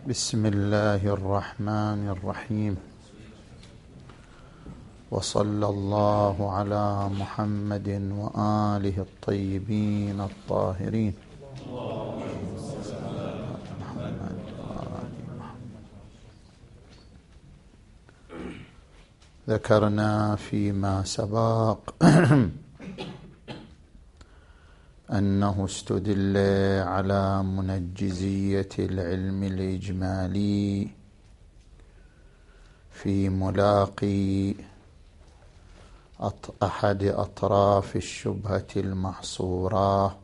بسم الله الرحمن الرحيم، وصلى الله على محمد وآله الطيبين الطاهرين. ذكرنا فيما سبق أنه استدل على منجزية العلم الإجمالي في ملاقي أحد أطراف الشبهة المحصورة،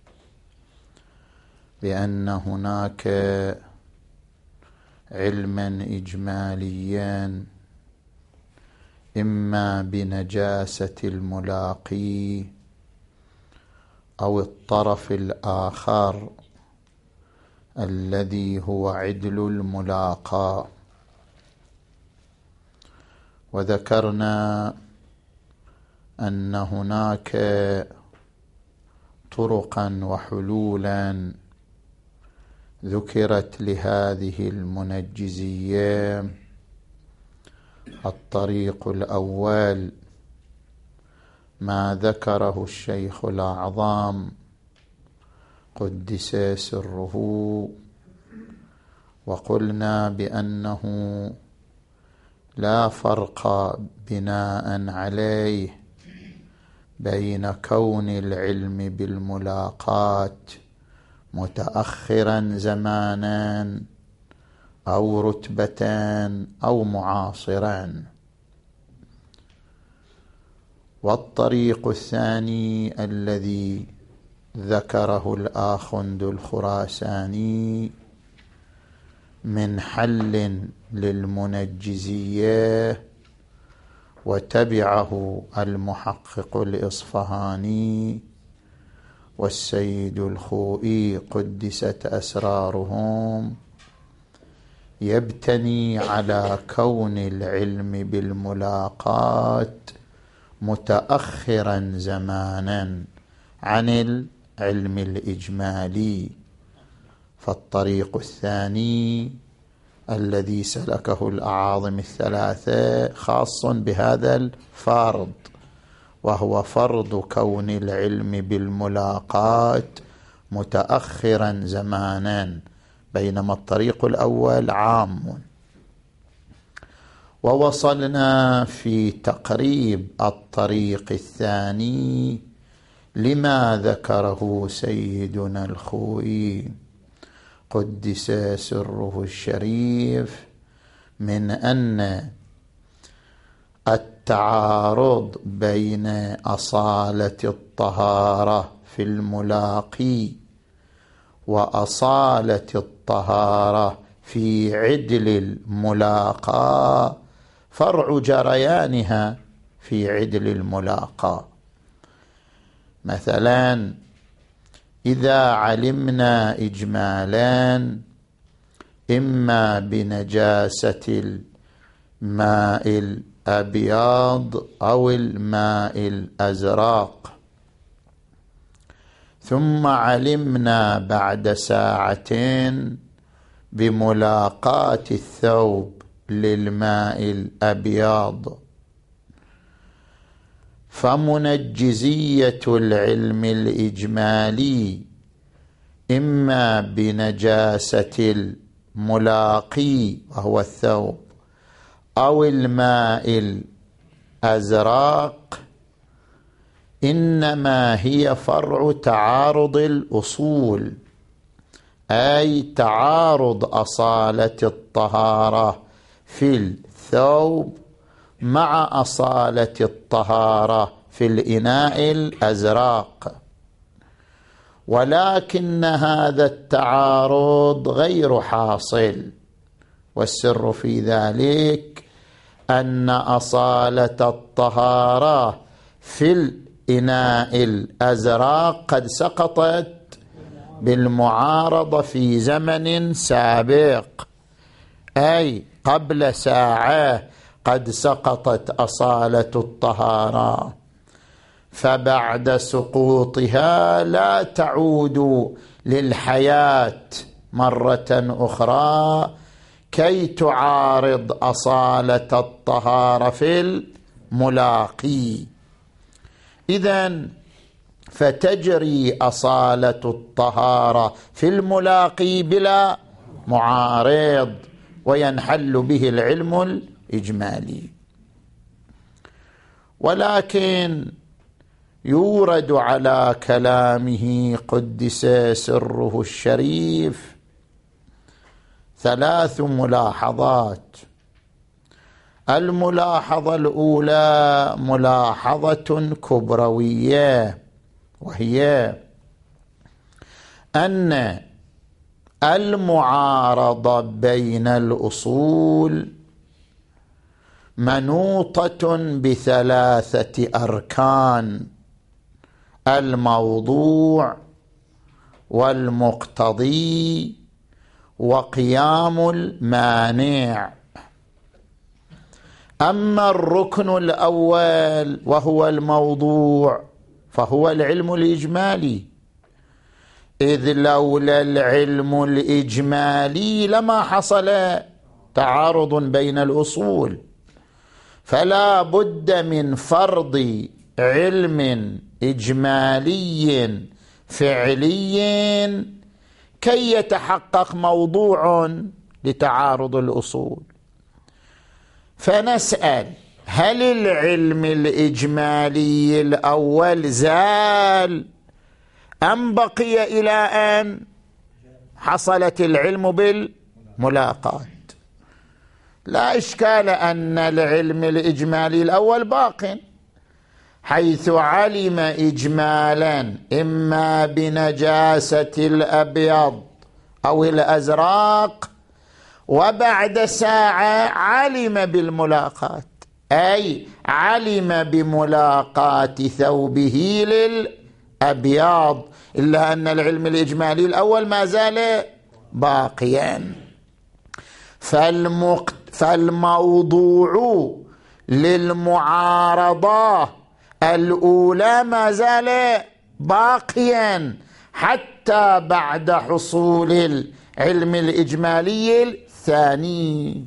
بأن هناك علما إجماليا إما بنجاسة الملاقي أو الطرف الآخر الذي هو عدل الملاقى. وذكرنا أن هناك طرقا وحلولا ذكرت لهذه المنجزية. الطريق الأول ما ذكره الشيخ الأعظم قدس سره، وقلنا بأنه لا فرق بناء عليه بين كون العلم بالملاقات متأخرا زمانا أو رتبة أو معاصرا. والطريق الثاني الذي ذكره الآخند الخراساني من حل للمنجزية وتبعه المحقق الإصفهاني والسيد الخوئي قدست أسرارهم، يبتني على كون العلم بالملاقات متأخرا زمانا عن العلم الإجمالي. فالطريق الثاني الذي سلكه الأعاظم الثلاثة خاص بهذا الفرض، وهو فرض كون العلم بالملاقات متأخرا زمانا، بينما الطريق الأول عام. ووصلنا في تقريب الطريق الثاني لما ذكره سيدنا الخوئي قدس سره الشريف من أن التعارض بين أصالة الطهارة في الملاقي وأصالة الطهارة في عدل الملاقى فرع جريانها في عدل الملاقى. مثلا إذا علمنا إجمالا إما بنجاسة الماء الأبيض أو الماء الأزرق، ثم علمنا بعد ساعتين بملاقاة الثوب للماء الأبيض، فمنجزية العلم الإجمالي إما بنجاسة الملاقي وهو الثوب أو الماء الأزرق إنما هي فرع تعارض الأصول، أي تعارض أصالة الطهارة في الثوب مع أصالة الطهارة في الإناء الأزرق. ولكن هذا التعارض غير حاصل، والسر في ذلك أن أصالة الطهارة في الإناء الأزرق قد سقطت بالمعارضة في زمن سابق، أي قبل ساعة قد سقطت أصالة الطهارة، فبعد سقوطها لا تعود للحياة مرة أخرى كي تعارض أصالة الطهارة في الملاقي. إذن فتجري أصالة الطهارة في الملاقي بلا معارض، وينحل به العلم الإجمالي. ولكن يورد على كلامه قدس سره الشريف 3 ملاحظات. الملاحظة الأولى ملاحظة كبروية، وهي أن المعارضة بين الأصول منوطة ب3 أركان: الموضوع والمقتضي وقيام المانع. أما الركن الأول وهو الموضوع فهو العلم الإجمالي، إذ لولا العلم الإجمالي لما حصل تعارض بين الأصول، فلا بد من فرض علم إجمالي فعلي كي يتحقق موضوع لتعارض الأصول. فنسأل: هل العلم الإجمالي الأول زال أم بقي إلى أن حصلت العلم بالملاقات؟ لا إشكال أن العلم الإجمالي الأول باق، حيث علم إجمالا إما بنجاسة الأبيض أو الأزرق، وبعد ساعة علم بالملاقات، أي علم بملاقات ثوبه للأبيض، إلا أن العلم الإجمالي الأول ما زال باقيا. فالموضوع للمعارضة الأولى ما زال باقيا حتى بعد حصول العلم الإجمالي الثاني.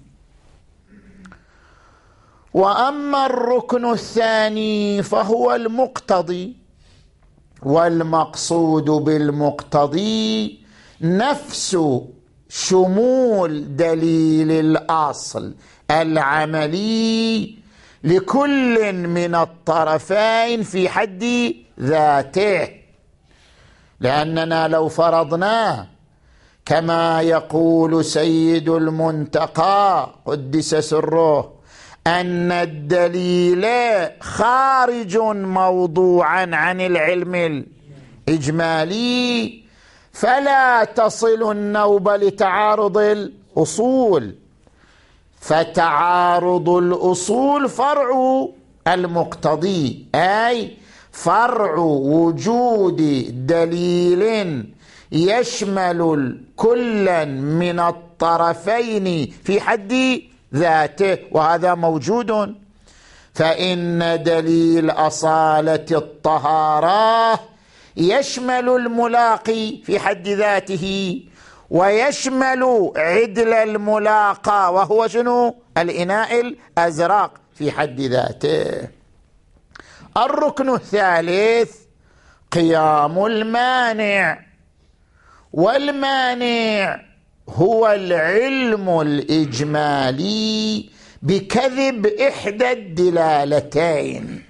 وأما الركن الثاني فهو المقتضي، والمقصود بالمقتضي نفس شمول دليل الأصل العملي لكل من الطرفين في حد ذاته. لأننا لو فرضنا كما يقول سيد المنتقى قدس سره أن الدليل خارج موضوعا عن العلم الإجمالي، فلا تصل النوبة لتعارض الأصول، فتعارض الأصول فرع المقتضي، أي فرع وجود دليل يشمل كلا من الطرفين في حد ذاته، وهذا موجود. فإن دليل أصالة الطهارة يشمل الملاقي في حد ذاته، ويشمل عدل الملاقى وهو شنو؟ الإناء الأزرق في حد ذاته. الركن الثالث قيام المانع، والمانع هو العلم الإجمالي بكذب إحدى الدلالتين.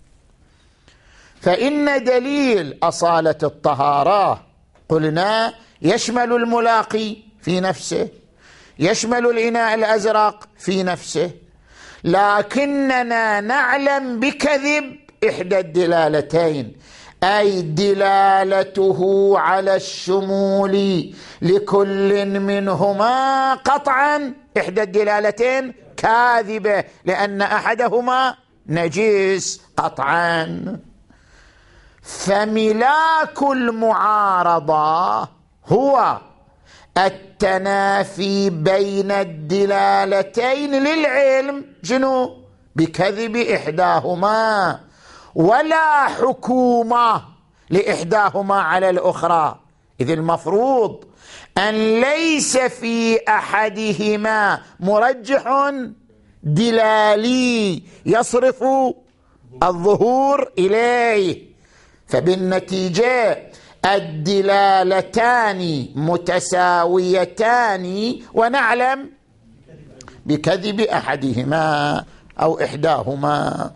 فإن دليل أصالة الطهارة قلنا يشمل الملاقي في نفسه، يشمل الإناء الأزرق في نفسه، لكننا نعلم بكذب إحدى الدلالتين، أي دلالته على الشمول لكل منهما قطعا إحدى الدلالتين كاذبة، لأن أحدهما نجس قطعا. فملاك المعارضة هو التنافي بين الدلالتين للعلم جنو بكذب إحداهما، ولا حكومة لإحداهما على الأخرى، إذ المفروض أن ليس في أحدهما مرجح دلالي يصرف الظهور إليه، فبالنتيجة الدلالتان متساويتان ونعلم بكذب أحدهما أو إحداهما.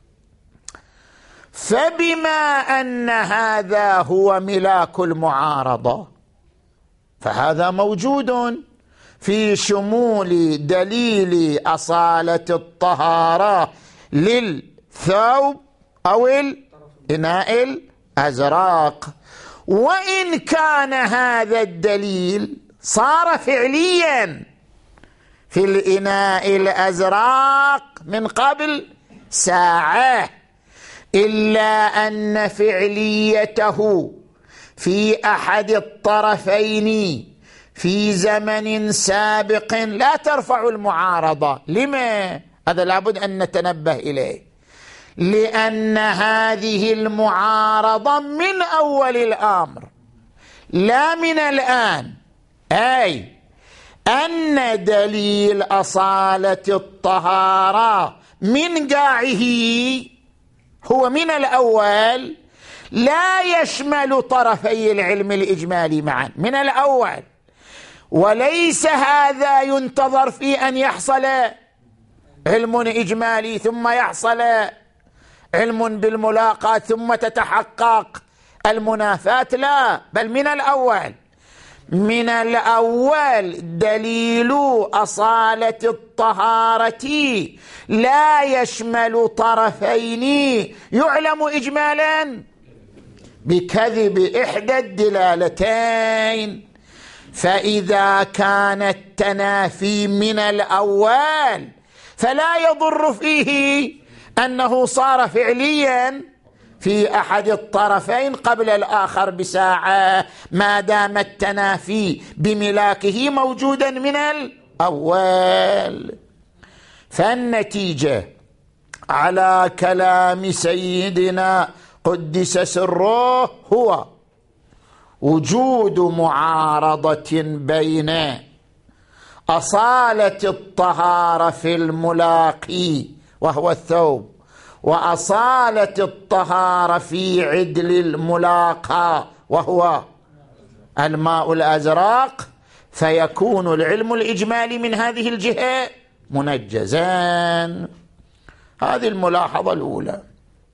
فبما أن هذا هو ملاك المعارضة، فهذا موجود في شمول دليل أصالة الطهارة للثوب أو الإناء الأزرق. وإن كان هذا الدليل صار فعليا في الإناء الأزرق من قبل ساعة، إلا أن فعليته في أحد الطرفين في زمن سابق لا ترفع المعارضة. لما؟ هذا لابد أن نتنبه إليه، لأن هذه المعارضة من أول الأمر لا من الآن، أي أن دليل أصالة الطهارة من قاعه هو من الأول لا يشمل طرفي العلم الإجمالي معا من الأول، وليس هذا ينتظر في أن يحصل علم إجمالي ثم يحصل علم بالملاقاة ثم تتحقق المنافاة، لا، بل من الأول دليل أصالة الطهارة لا يشمل طرفين يعلم إجمالا بكذب إحدى الدلالتين. فإذا كان التنافي من الأول فلا يضر فيه أنه صار فعليا في أحد الطرفين قبل الآخر بساعة، ما دام التنافي بملاكه موجودا من الأول. فالنتيجة على كلام سيدنا قدس سره هو وجود معارضة بين أصالة الطهارة في الملاقي وهو الثوب وأصالة الطهارة في عدل الملاقى وهو الماء الأزرق، فيكون العلم الإجمالي من هذه الجهة منجزا. هذه الملاحظة الأولى.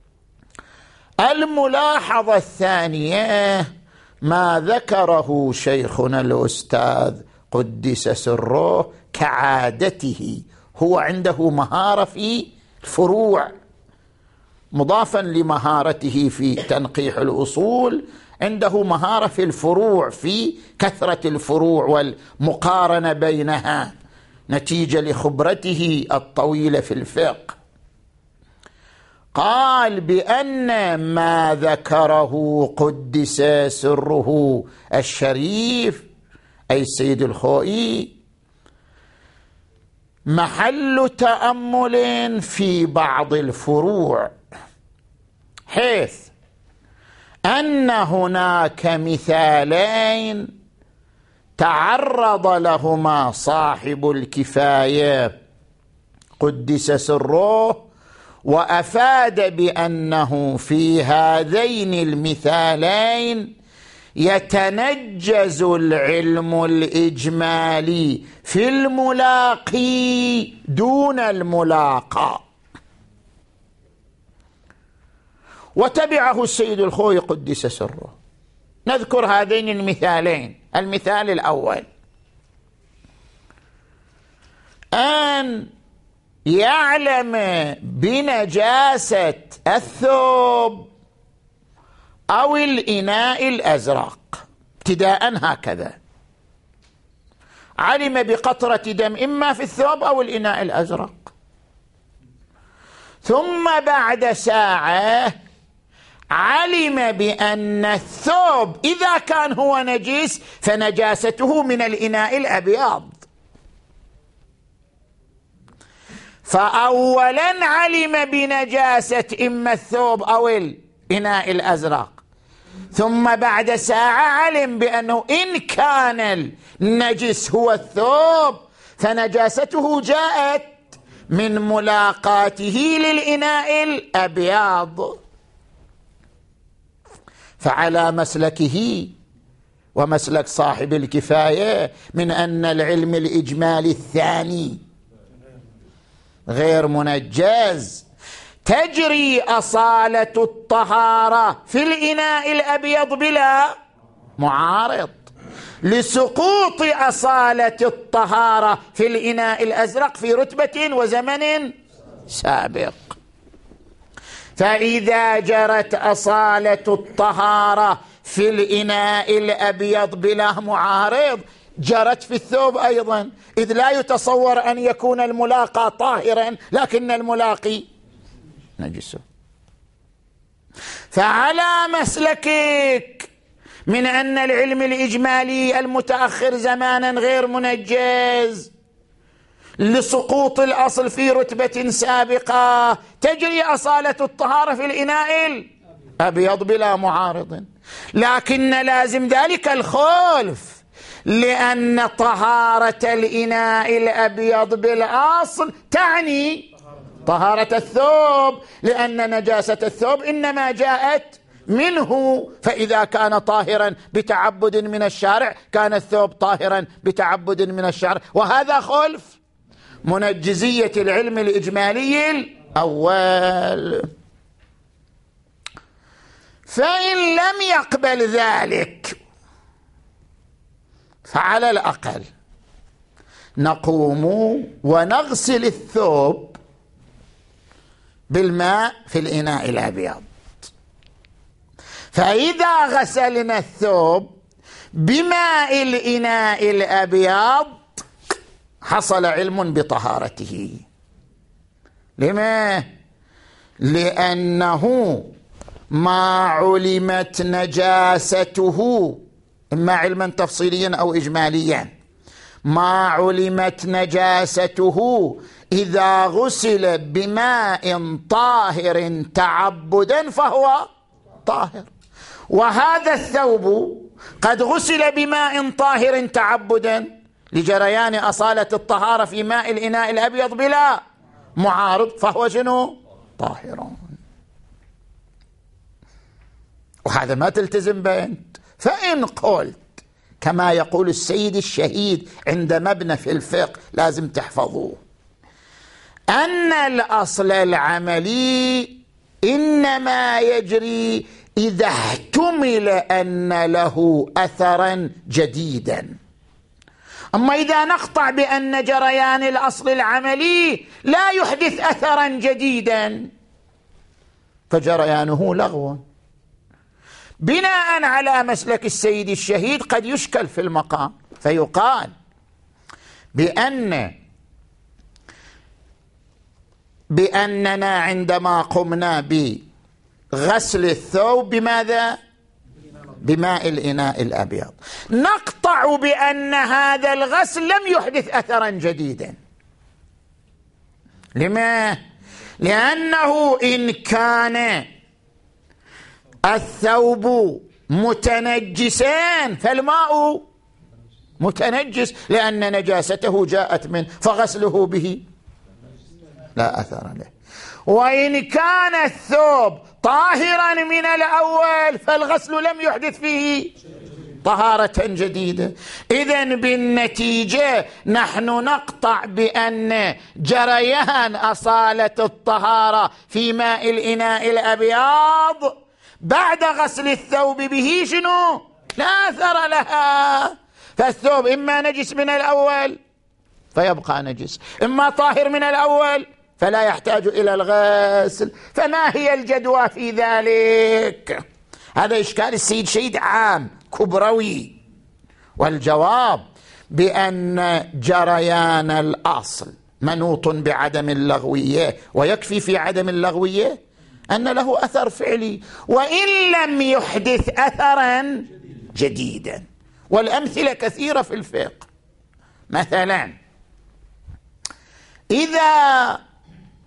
الملاحظة الثانية ما ذكره شيخنا الأستاذ قدس سره كعادته، هو عنده مهارة في الفروع مضافا لمهارته في تنقيح الأصول، عنده مهارة في الفروع، في كثرة الفروع والمقارنة بينها نتيجة لخبرته الطويلة في الفقه. قال بأن ما ذكره قدس سره الشريف أي السيد الخوئي محل تأمل في بعض الفروع، حيث أن هناك مثالين تعرض لهما صاحب الكفاية قدس سره، وأفاد بأنه في هذين المثالين يتنجز العلم الإجمالي في الملاقي دون الملاقى. وتبعه السيد الخوئي قدس سره. نذكر هذين المثالين. المثال الأول أن يعلم بنجاسة الثوب أو الإناء الأزرق ابتداء، هكذا علم بقطرة دم إما في الثوب أو الإناء الأزرق، ثم بعد ساعة علم بأن الثوب إذا كان هو نجس فنجاسته من الإناء الأبيض، فأولا علم بنجاسة إما الثوب أو الإناء الأزرق، ثم بعد ساعة علم بأنه إن كان النجس هو الثوب فنجاسته جاءت من ملاقاته للإناء الأبيض. فعلى مسلكه ومسلك صاحب الكفاية من أن العلم الإجمالي الثاني غير منجز تجري أصالة الطهارة في الإناء الأبيض بلا معارض لسقوط أصالة الطهارة في الإناء الأزرق في رتبة وزمن سابق. فإذا جرت أصالة الطهارة في الإناء الأبيض بلا معارض جرت في الثوب أيضا، إذ لا يتصور أن يكون الملاقى طاهرا لكن الملاقي نجسه. فعلى مسلكك من أن العلم الإجمالي المتأخر زمانا غير منجز لسقوط الأصل في رتبة سابقة تجري أصالة الطهارة في الإناء الأبيض بلا معارض، لكن لازم ذلك الخلف، لأن طهارة الإناء الأبيض بالأصل تعني طهارة الثوب، لأن نجاسة الثوب إنما جاءت منه، فإذا كان طاهرا بتعبد من الشارع كان الثوب طاهرا بتعبد من الشارع، وهذا خلف منجزية العلم الإجمالي الأول. فإن لم يقبل ذلك فعلى الأقل نقوم ونغسل الثوب بالماء في الإناء الأبيض. فإذا غسلنا الثوب بماء الإناء الأبيض حصل علم بطهارته. لما؟ لأنه ما علمت نجاسته، إما علما تفصيليا أو إجماليا، ما علمت نجاسته إذا غسل بماء طاهر تعبدا فهو طاهر. وهذا الثوب قد غسل بماء طاهر تعبدا لجريان أصالة الطهارة في ماء الإناء الأبيض بلا معارض، فهو شنو؟ طاهر. وهذا ما تلتزم به أنت. فإن قلت كما يقول السيد الشهيد عند مبنى في الفقه لازم تحفظوه، أن الأصل العملي إنما يجري إذا احتمل أن له أثرا جديدا. أما إذا نقطع بأن جريان الأصل العملي لا يحدث أثرا جديدا فجريانه لغو. بناء على مسلك السيد الشهيد قد يشكل في المقام فيقال بأننا عندما قمنا بغسل الثوب بماذا؟ بماء الإناء الأبيض، نقطع بأن هذا الغسل لم يحدث أثرا جديدا. لما؟ لأنه إن كان الثوب متنجسان فالماء متنجس لأن نجاسته جاءت منه، فغسله به لا أثر له. وإن كان الثوب طاهرا من الأول فالغسل لم يحدث فيه طهارة جديدة. إذن بالنتيجة نحن نقطع بأن جريان أصالة الطهارة في ماء الإناء الأبيض بعد غسل الثوب به شنو؟ لا أثر لها. فالثوب إما نجس من الأول فيبقى نجس، إما طاهر من الأول فلا يحتاج إلى الغسل. فما هي الجدوى في ذلك؟ هذا إشكال السيد شهيد عام كبروي. والجواب بأن جريان الأصل منوط بعدم اللغوية، ويكفي في عدم اللغوية أن له أثر فعلي وإن لم يحدث أثرا جديدا. والأمثلة كثيرة في الفقه. مثلا إذا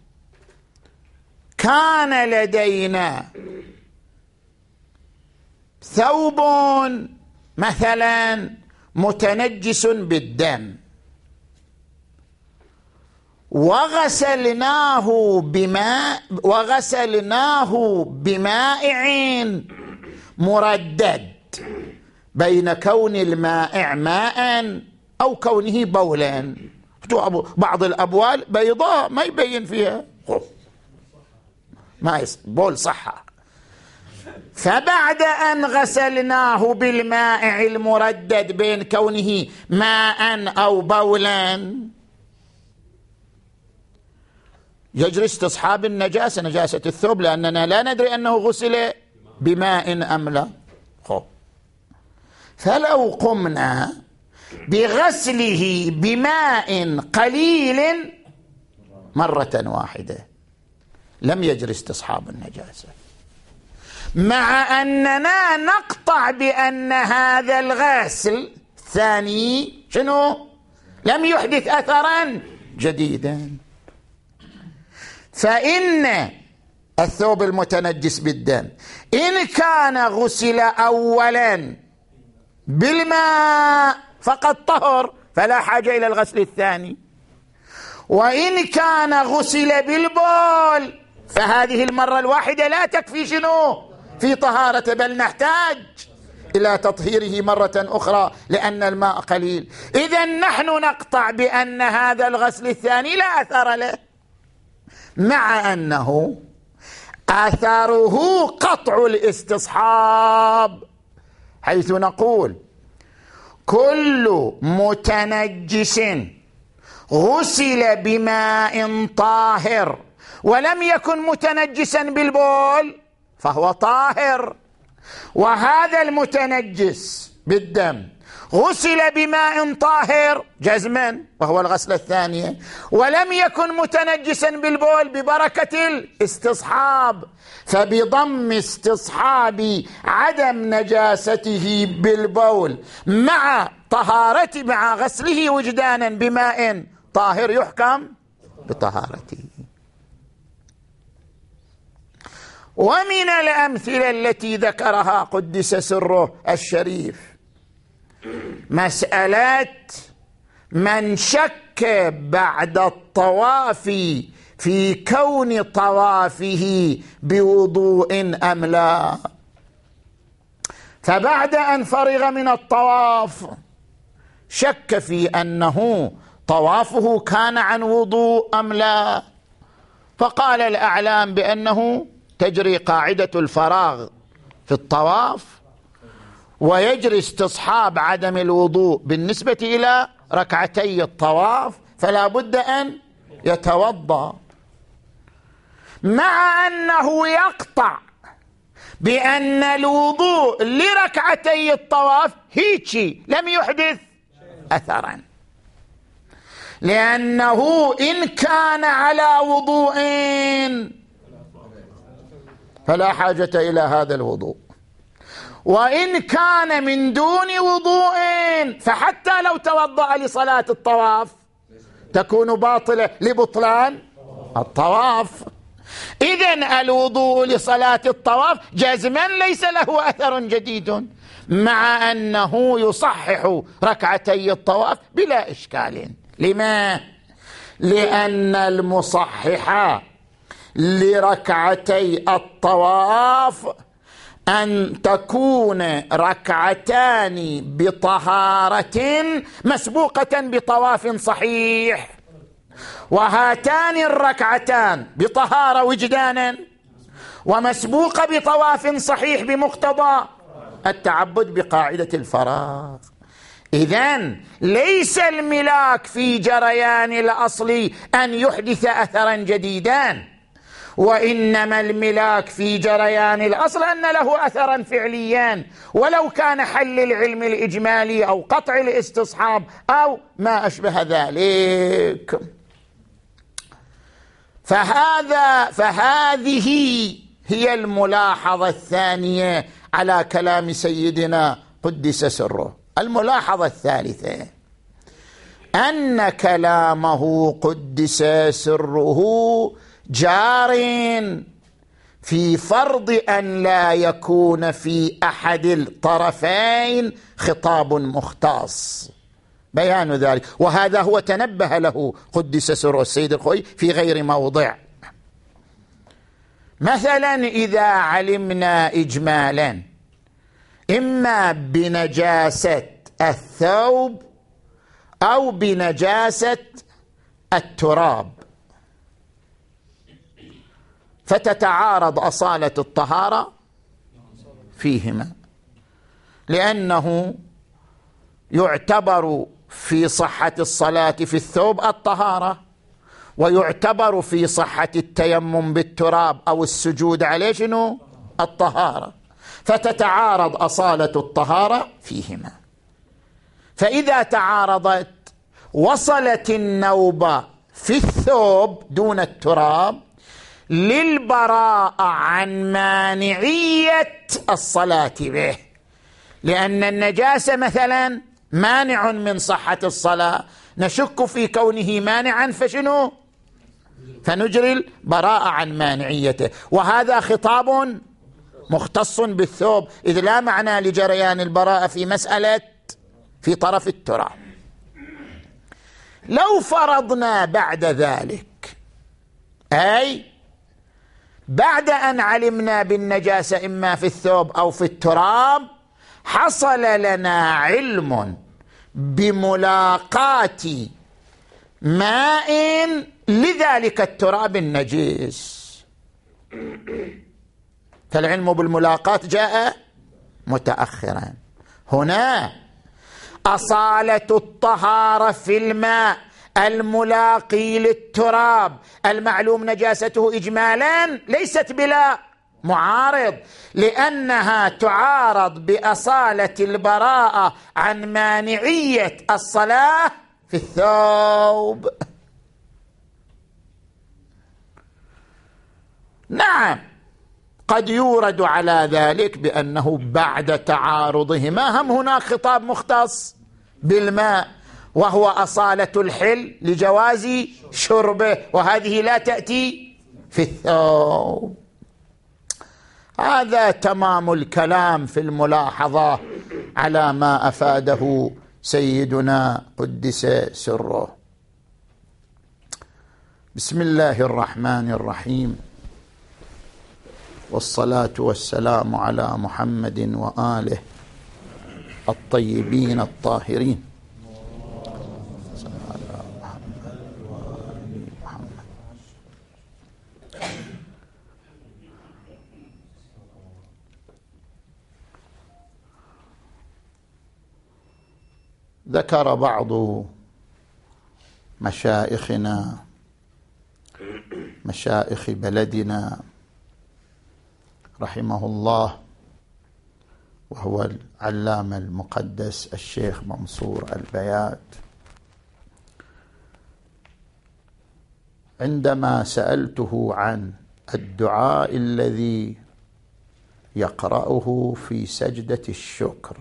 كان لدينا ثوب مثلا متنجس بالدم وغسلناه بمائع مردد، بين كون المائع ماء أو كونه بولا. بعض الأبوال بيضاء ما يبين فيها ما بول صحة. فبعد أن غسلناه بالمائع المردد بين كونه ماء أو بولا يجري استصحاب النجاسة، نجاسة الثوب، لأننا لا ندري أنه غسل بماء أم لا. فلو قمنا بغسله بماء قليل مرة واحدة لم يجري استصحاب النجاسة، مع أننا نقطع بأن هذا الغسل الثاني شنو؟ لم يحدث أثرا جديدا. فإن الثوب المتنجس بالدم إن كان غسل أولا بالماء فقد طهر فلا حاجة إلى الغسل الثاني، وإن كان غسل بالبول فهذه المرة الواحدة لا تكفي شنو؟ في طهارة، بل نحتاج إلى تطهيره مرة أخرى لأن الماء قليل. إذن نحن نقطع بأن هذا الغسل الثاني لا أثر له، مع أنه أثره قطع الاستصحاب، حيث نقول كل متنجس غسل بماء طاهر ولم يكن متنجسا بالبول فهو طاهر، وهذا المتنجس بالدم غسل بماء طاهر جزما وهو الغسلة الثانية، ولم يكن متنجسا بالبول ببركة الاستصحاب، فبضم استصحاب عدم نجاسته بالبول مع طهارته مع غسله وجدانا بماء طاهر يحكم بطهارته. ومن الأمثلة التي ذكرها قدس سره الشريف مسألة من شك بعد الطواف في كون طوافه بوضوء أم لا، فبعد أن فرغ من الطواف شك في أنه طوافه كان عن وضوء أم لا، فقال الأعلام بأنه تجري قاعدة الفراغ في الطواف ويجري استصحاب عدم الوضوء بالنسبة إلى ركعتي الطواف، فلا بد أن يتوضأ، مع أنه يقطع بأن الوضوء لركعتي الطواف هيك لم يحدث أثرا، لأنه إن كان على وضوء فلا حاجة إلى هذا الوضوء، وإن كان من دون وضوء فحتى لو توضأ لصلاة الطواف تكون باطلة لبطلان الطواف. إذن الوضوء لصلاة الطواف جازما ليس له أثر جديد، مع أنه يصحح ركعتي الطواف بلا إشكال. لما؟ لأن المصحح لركعتي الطواف أن تكون ركعتان بطهارة مسبوقة بطواف صحيح، وهاتان الركعتان بطهارة وجدانا ومسبوقة بطواف صحيح بمقتضى التعبد بقاعدة الفراغ. إذن ليس الملاك في جريان الأصل أن يحدث أثرا جديدا، وإنما الملاك في جريان الأصل أن له أثرا فعليا، ولو كان حل العلم الإجمالي أو قطع الاستصحاب أو ما أشبه ذلك. فهذه هي الملاحظة الثانية على كلام سيدنا قدس سره. الملاحظة الثالثة أن كلامه قدس سره جار في فرض أن لا يكون في أحد الطرفين خطاب مختص، بيان ذلك. وهذا هو تنبه له قدس سره السيد الخوئي في غير موضع. مثلا إذا علمنا إجمالا إما بنجاسة الثوب أو بنجاسة التراب، فتتعارض أصالة الطهارة فيهما، لأنه يعتبر في صحة الصلاة في الثوب الطهارة، ويعتبر في صحة التيمم بالتراب أو السجود عليه شنو؟ الطهارة، فتتعارض أصالة الطهارة فيهما. فإذا تعارضت وصلت النوبة في الثوب دون التراب للبراءة عن مانعية الصلاة به، لأن النجاسة مثلا مانع من صحة الصلاة، نشك في كونه مانعا فشنو؟ فنجري البراءة عن مانعيته. وهذا خطاب مختص بالثوب، إذ لا معنى لجريان البراءة في مسألة في طرف التراب. لو فرضنا بعد ذلك، أي بعد أن علمنا بالنجاسة إما في الثوب أو في التراب، حصل لنا علم بملاقاة ماء لذلك التراب النجس، فالعلم بالملاقاة جاء متأخرا. هنا أصالة الطهارة في الماء الملاقي للتراب المعلوم نجاسته إجمالا ليست بلا معارض، لأنها تعارض بأصالة البراءة عن مانعية الصلاة في الثوب. نعم، قد يورد على ذلك بأنه بعد تعارضهما هم هناك خطاب مختص بالماء، وهو أصالة الحل لجواز شربه، وهذه لا تأتي في الثوب. هذا تمام الكلام في الملاحظة على ما أفاده سيدنا قدس سره. بسم الله الرحمن الرحيم، والصلاة والسلام على محمد وآله الطيبين الطاهرين. ذكر بعض مشايخنا، مشايخ بلدنا رحمه الله، وهو العلامة المقدس الشيخ منصور البيات، عندما سألته عن الدعاء الذي يقرأه في سجدة الشكر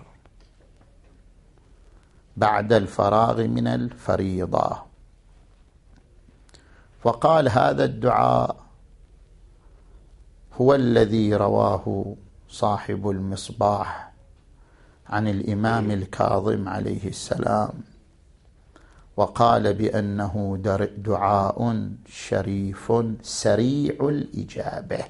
بعد الفراغ من الفريضة، فقال هذا الدعاء هو الذي رواه صاحب المصباح عن الإمام الكاظم عليه السلام، وقال بأنه دعاء شريف سريع الإجابة.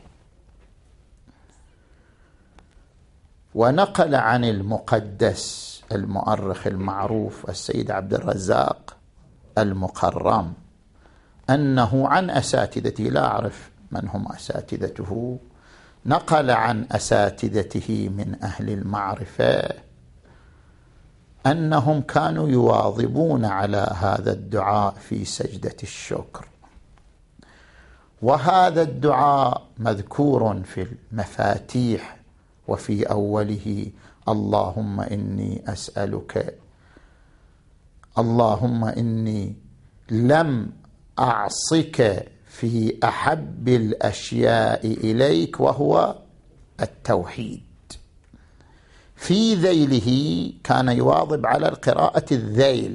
ونقل عن المقدس المؤرخ المعروف السيد عبد الرزاق المقرم أنه عن أساتذته، لا أعرف من هم أساتذته، نقل عن أساتذته من أهل المعرفة أنهم كانوا يواظبون على هذا الدعاء في سجدة الشكر. وهذا الدعاء مذكور في المفاتيح، وفي أوله اللهم إني أسألك، اللهم إني لم أعصك في أحب الأشياء إليك وهو التوحيد. في ذيله كان يواظب على القراءة الذيل،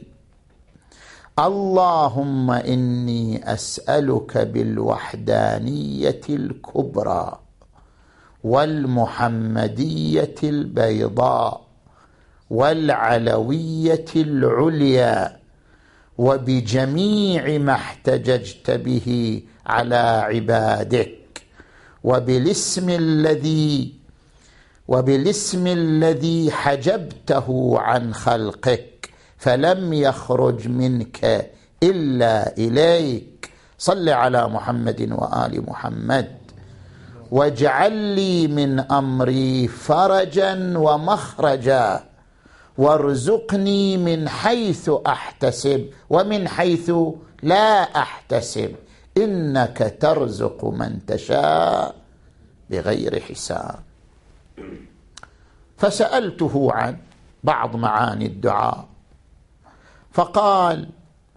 اللهم إني أسألك بالوحدانية الكبرى والمحمدية البيضاء والعلوية العليا وبجميع ما احتججت به على عبادك وبالاسم الذي حجبته عن خلقك فلم يخرج منك إلا إليك. صل على محمد وآل محمد. واجعل لي من أمري فرجا ومخرجا وارزقني من حيث أحتسب ومن حيث لا أحتسب إنك ترزق من تشاء بغير حساب. فسألته عن بعض معاني الدعاء فقال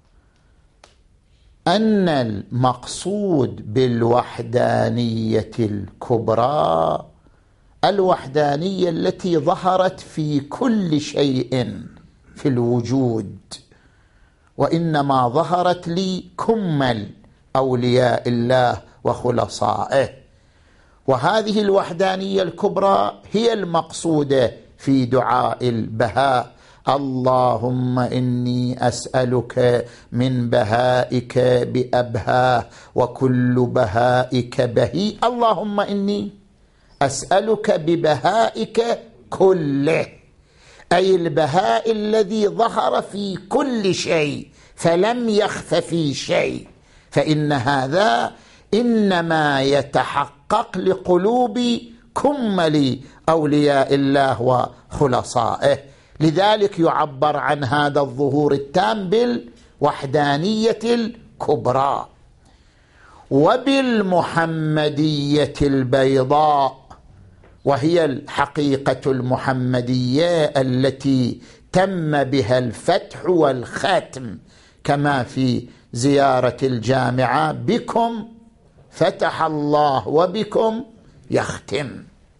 أن المقصود بالوحدانية الكبرى الوحدانية التي ظهرت في كل شيء في الوجود، وإنما ظهرت لكمل أولياء الله وخلصائه، وهذه الوحدانية الكبرى هي المقصودة في دعاء البهاء. اللهم إني أسألك من بهائك بأبهاه وكل بهائك بهي. اللهم إني أسألك ببهائك كله، أي البهاء الذي ظهر في كل شيء فلم يخف في شيء، فإن هذا إنما يتحقق لقلوب كمل أولياء الله وخلصائه. لذلك يعبر عن هذا الظهور التام بالوحدانية الكبرى. وبالمحمدية البيضاء، وهي الحقيقة المحمدية التي تم بها الفتح والختم، كما في زيارة الجامعة: بكم فتح الله وبكم يختم.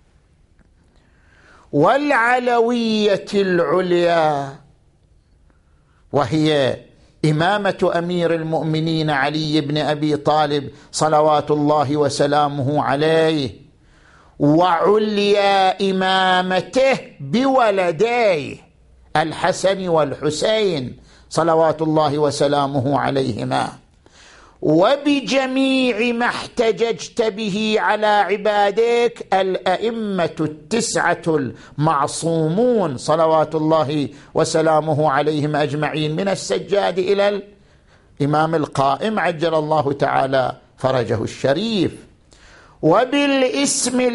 والعلوية العليا، وهي إمامة أمير المؤمنين علي بن أبي طالب صلوات الله وسلامه عليه، وعليا إمامته بولديه الحسن والحسين صلوات الله وسلامه عليهما، وبجميع ما احتججت به على عبادك الأئمة التسعة المعصومون صلوات الله وسلامه عليهم أجمعين، من السجاد إلى الإمام القائم عجل الله تعالى فرجه الشريف. وبالاسم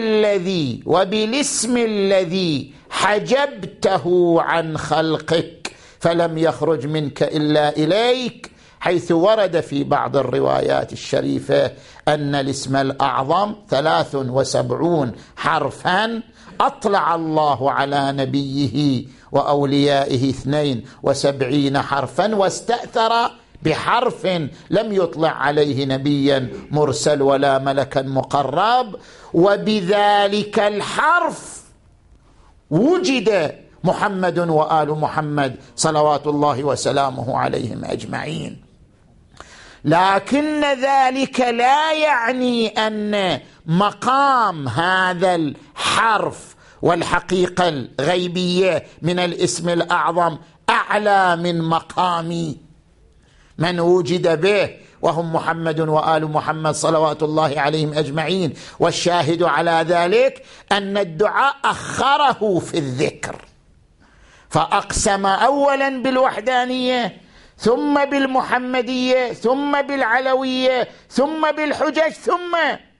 الذي حجبته عن خلقك فلم يخرج منك إلا إليك، حيث ورد في بعض الروايات الشريفة أن الاسم الأعظم 73 حرفا أطلع الله على نبيه وأوليائه 72 حرفا، واستأثر بحرف لم يطلع عليه نبيا مرسل ولا ملكا مقرب، وبذلك الحرف وجد محمد وآل محمد صلوات الله وسلامه عليهم أجمعين. لكن ذلك لا يعني أن مقام هذا الحرف والحقيقة الغيبية من الاسم الأعظم أعلى من مقام من وجد به، وهم محمد وآل محمد صلوات الله عليهم أجمعين. والشاهد على ذلك أن الدعاء أخره في الذكر، فأقسم أولا بالوحدانية، ثم بالمحمدية، ثم بالعلوية، ثم بالحجج، ثم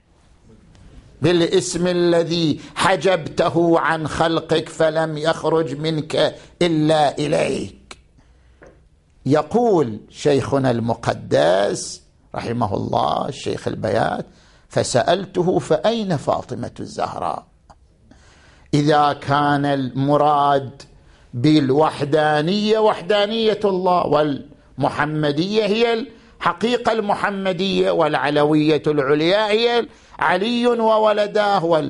بالاسم الذي حجبته عن خلقك فلم يخرج منك إلا إليك. يقول شيخنا المقدس رحمه الله الشيخ البيات: فسألته فأين فاطمة الزهراء؟ إذا كان المراد بالوحدانية وحدانية الله، والمحمدية هي الحقيقة المحمدية، والعلوية العليا هي علي وولداه،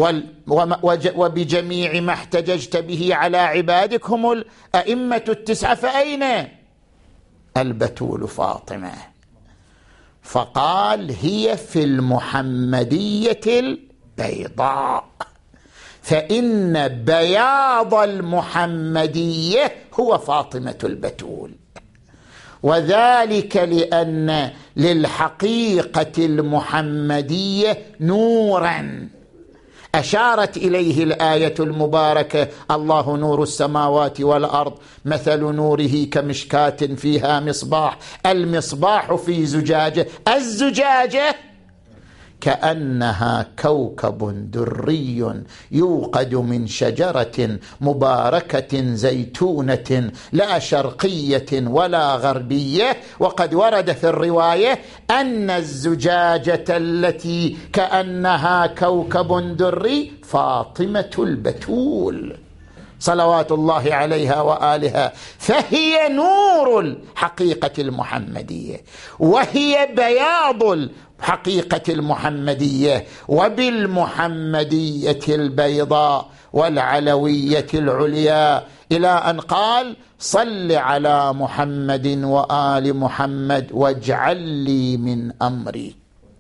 وبجميع ما احتججت به على عبادك هم الأئمة التسعة، فأين البتول فاطمة؟ فقال: هي في المحمدية بيضاء، فإن بياض المحمدية هو فاطمة البتول، وذلك لأن للحقيقة المحمدية نورا أشارت إليه الآية المباركة: الله نور السماوات والأرض مثل نوره كمشكاة فيها مصباح، المصباح في زجاجة، الزجاجة كأنها كوكب دري يوقد من شجرة مباركة زيتونة لا شرقية ولا غربية. وقد ورد في الرواية أن الزجاجة التي كأنها كوكب دري فاطمة البتول صلوات الله عليها وآلها، فهي نور الحقيقة المحمدية وهي بياض حقيقة المحمدية، وبالمحمدية البيضاء والعلوية العليا، إلى أن قال: صل على محمد وآل محمد واجعل لي من أمري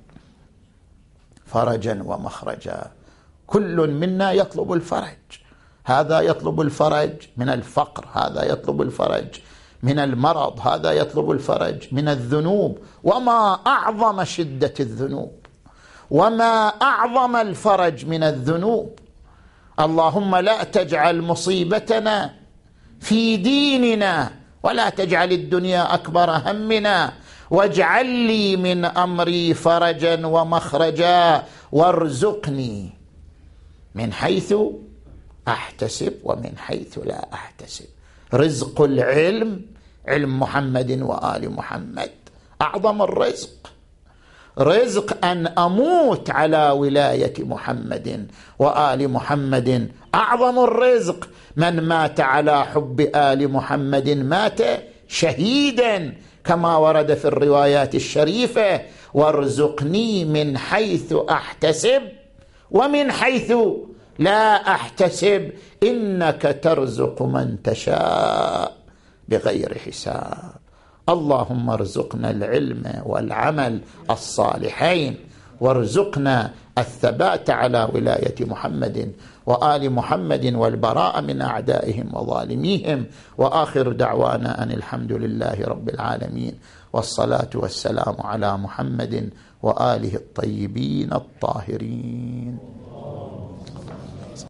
فرجا ومخرجا. كل منا يطلب الفرج، هذا يطلب الفرج من الفقر، هذا يطلب الفرج من المرض، هذا يطلب الفرج من الذنوب. وما أعظم شدة الذنوب، وما أعظم الفرج من الذنوب. اللهم لا تجعل مصيبتنا في ديننا، ولا تجعل الدنيا أكبر همنا، واجعل لي من أمري فرجا ومخرجا، وارزقني من حيث أحتسب ومن حيث لا أحتسب. رزق العلم، علم محمد وآل محمد، أعظم الرزق. رزق أن أموت على ولاية محمد وآل محمد أعظم الرزق. من مات على حب آل محمد مات شهيدا، كما ورد في الروايات الشريفة: وارزقني من حيث أحتسب ومن حيث لا أحتسب، إنك ترزق من تشاء بغير حساب. اللهم ارزقنا العلم والعمل الصالحين، وارزقنا الثبات على ولاية محمد وآل محمد والبراء من أعدائهم وظالميهم. وآخر دعوانا أن الحمد لله رب العالمين، والصلاة والسلام على محمد وآله الطيبين الطاهرين.